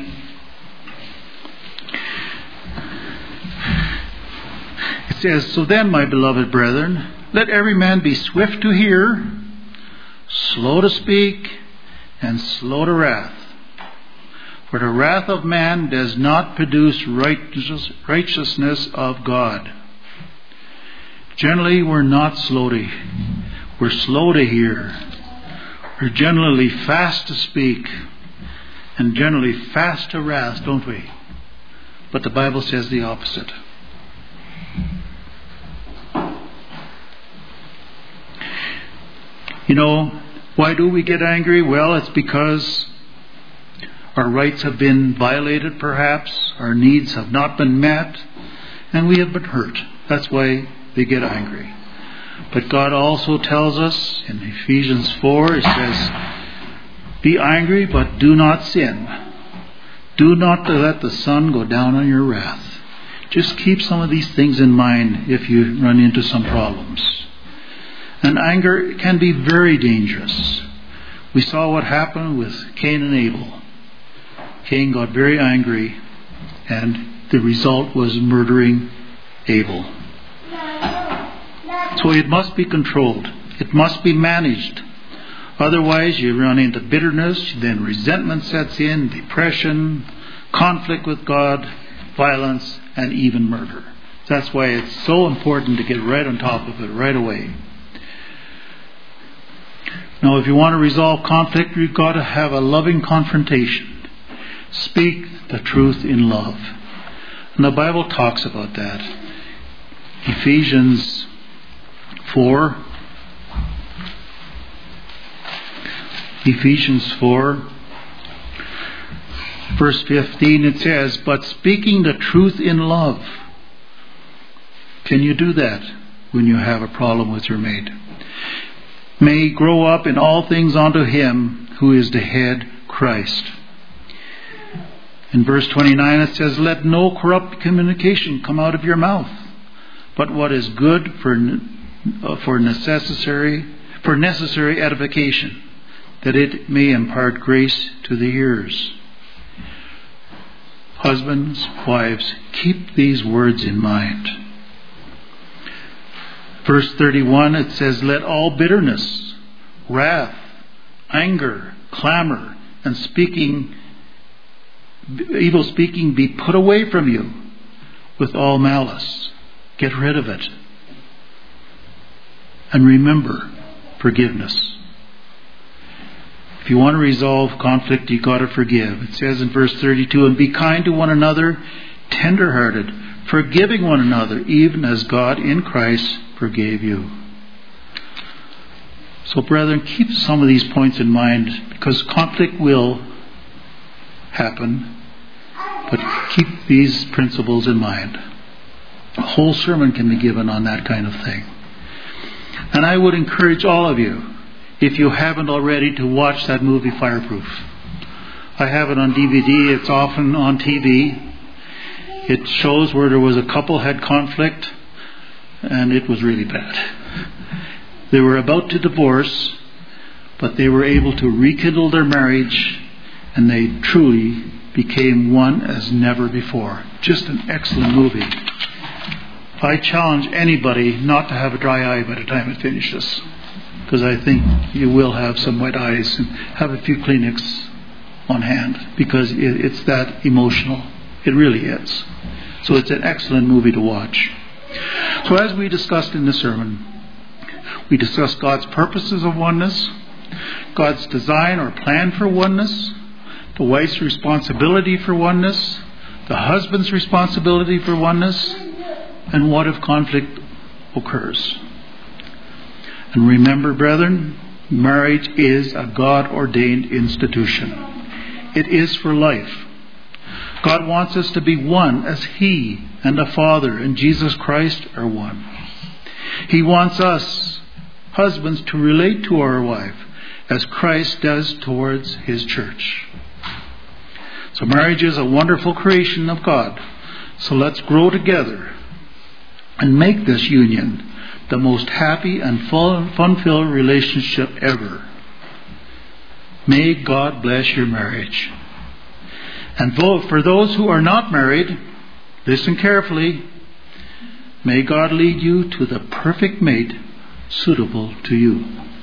It says, "So then, my beloved brethren, let every man be swift to hear, slow to speak, and slow to wrath. For the wrath of man does not produce righteous, righteousness of God." Generally, we're not slow to, we're slow to hear. We're generally fast to speak. And generally fast to wrath, don't we? But the Bible says the opposite. You know, why do we get angry? Well, it's because our rights have been violated, perhaps. Our needs have not been met. And we have been hurt. That's why they get angry. But God also tells us in Ephesians four, it says, "Be angry, but do not sin. Do not let the sun go down on your wrath." Just keep some of these things in mind if you run into some problems. And anger can be very dangerous. We saw what happened with Cain and Abel. Cain got very angry, and the result was murdering Abel. So it must be controlled. It must be managed. Otherwise, you run into bitterness, then resentment sets in, depression, conflict with God, violence, and even murder. That's why it's so important to get right on top of it right away. Now, if you want to resolve conflict, you've got to have a loving confrontation. Speak the truth in love. And the Bible talks about that. Ephesians four. Ephesians four, verse fifteen, it says, "But speaking the truth in love." Can you do that when you have a problem with your mate? "May grow up in all things unto Him who is the head, Christ." In verse twenty-nine it says, "Let no corrupt communication come out of your mouth, but what is good for for necessary for necessary edification, that it may impart grace to the hearers." Husbands, wives, keep these words in mind. Verse thirty-one, it says, "Let all bitterness, wrath, anger, clamor, and speaking, evil speaking be put away from you with all malice." Get rid of it. And remember forgiveness. If you want to resolve conflict, you've got to forgive. It says in verse thirty-two, "And be kind to one another, tender-hearted, forgiving one another, even as God in Christ forgave you." So, brethren, keep some of these points in mind, because conflict will happen. But keep these principles in mind. A whole sermon can be given on that kind of thing. And I would encourage all of you, if you haven't already, to watch that movie Fireproof. I have it on D V D. It's often on T V. It shows where there was a couple had conflict, and it was really bad. They were about to divorce, but they were able to rekindle their marriage, and they truly became one as never before. Just an excellent movie. I challenge anybody not to have a dry eye by the time it finishes, because I think you will have some wet eyes, and have a few Kleenex on hand, because it, it's that emotional. It really is. So it's an excellent movie to watch. So as we discussed in the sermon, we discussed God's purposes of oneness, God's design or plan for oneness, the wife's responsibility for oneness, the husband's responsibility for oneness, and what if conflict occurs. And remember, brethren, marriage is a God-ordained institution. It is for life. God wants us to be one as He and the Father and Jesus Christ are one. He wants us, husbands, to relate to our wife as Christ does towards His church. So marriage is a wonderful creation of God. So let's grow together and make this union the most happy and fun-filled relationship ever. May God bless your marriage. And for those who are not married, listen carefully. May God lead you to the perfect mate suitable to you.